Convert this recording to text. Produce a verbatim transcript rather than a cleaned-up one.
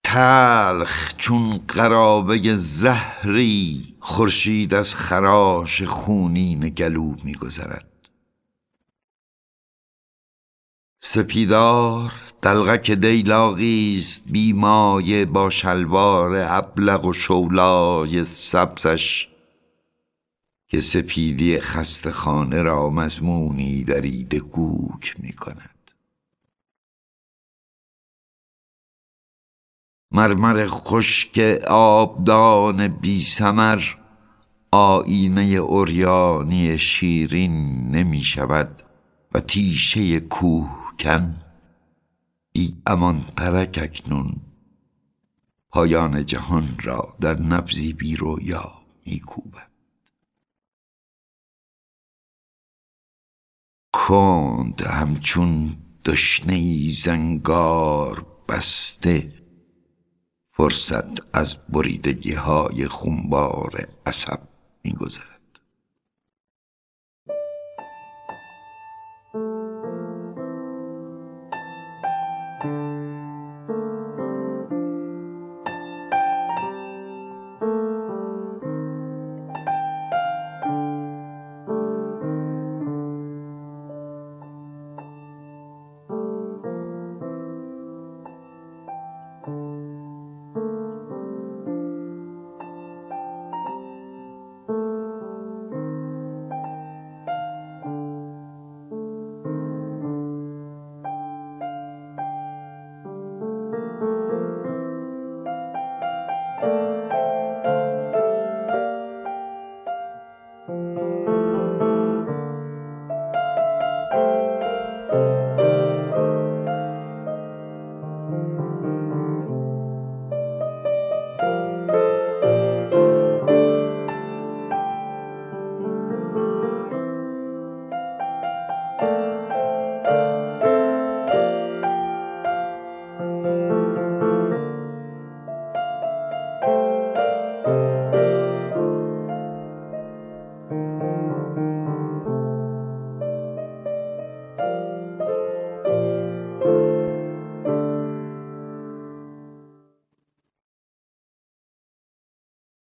تلخ چون قرابه زهری، خورشید از خراش خونین گلو می‌گذرد. سپیدار دلغک دیلاقی است بی مایه، با شلوار ابلق و شولای سبزش که سپیدی خسته خانه را مضمونی دریده کوک می کند. مرمر خشک آبدان بی ثمر آینه عریانی شیرین نمی شود و تیشه کوهکن بی امان ترک اکنون پایان جهان را در نبضی بی رویا می کوبد. کند همچون دشنه‌ای زنگار بسته، فرصت از بریدگی های خونبار عصب می گذرد.